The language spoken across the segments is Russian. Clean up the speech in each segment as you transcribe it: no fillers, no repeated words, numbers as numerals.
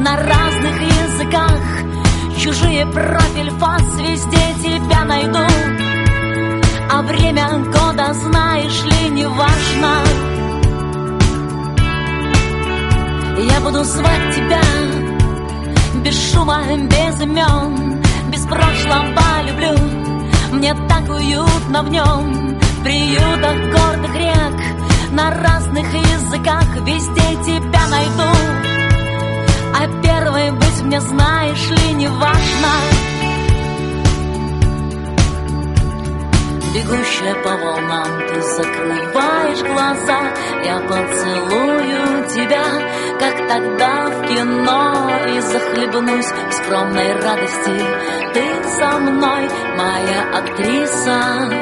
на разных языках. Чужие профиль, фас, везде тебя найду. А время года, знаешь ли, не важно. Я буду звать тебя без шума, без имен, без прошлого люблю. Мне так уютно в нем, в приютах гордых рек, на разных языках, везде тебя найду. А первой быть мне, знаешь ли, не важно. Бегущая по волнам, ты закрываешь глаза, я поцелую тебя, как тогда в кино, и захлебнусь в скромной радости. Ты со мной, моя актриса.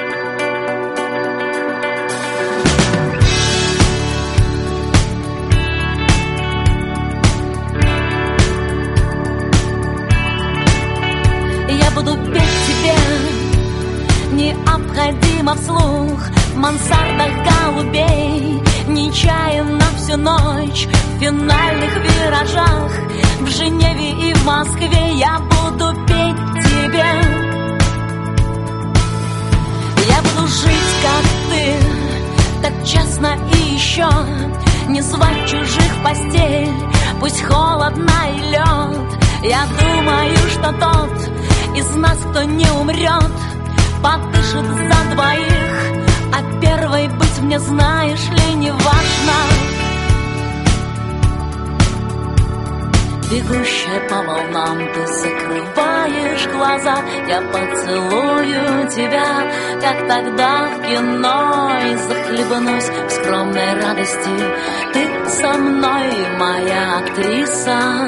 Я буду петь тебе необходимо вслух в мансардах голубей, нечаянно всю ночь в финальных виражах. В Женеве и в Москве я буду петь тебе. Я буду жить, как ты, так честно и еще не звать чужих в постель, пусть холодно и лед. Я думаю, что тот из нас, кто не умрет, подышит за двоих, а первой быть мне, знаешь ли, не важно. Бегущая по волнам, ты закрываешь глаза, я поцелую тебя, как тогда в кино, и захлебнусь в скромной радости. Ты со мной, моя актриса.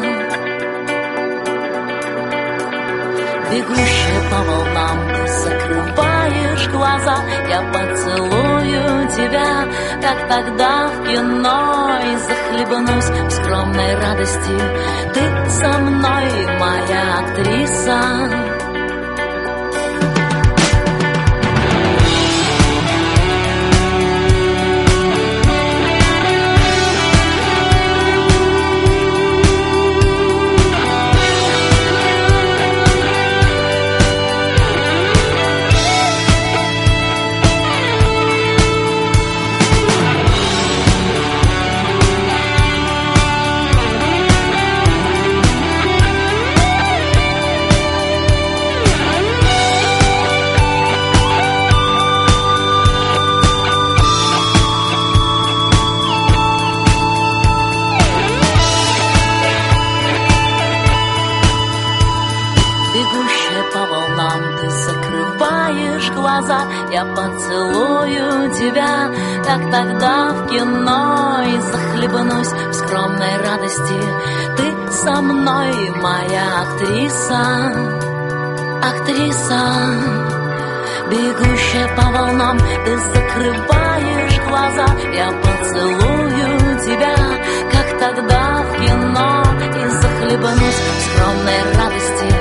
Бегущая по волнам, ты закрываешь глаза, я поцелую тебя, как тогда в кино, и захлебнусь в скромной радости. Ты со мной, моя актриса. Бегущая по волнам, ты закрываешь глаза, я поцелую тебя, как тогда в кино, и захлебнусь в скромной радости. Ты со мной, моя актриса. Актриса. Бегущая по волнам, ты закрываешь глаза, я поцелую тебя, как тогда в кино, и захлебнусь в скромной радости.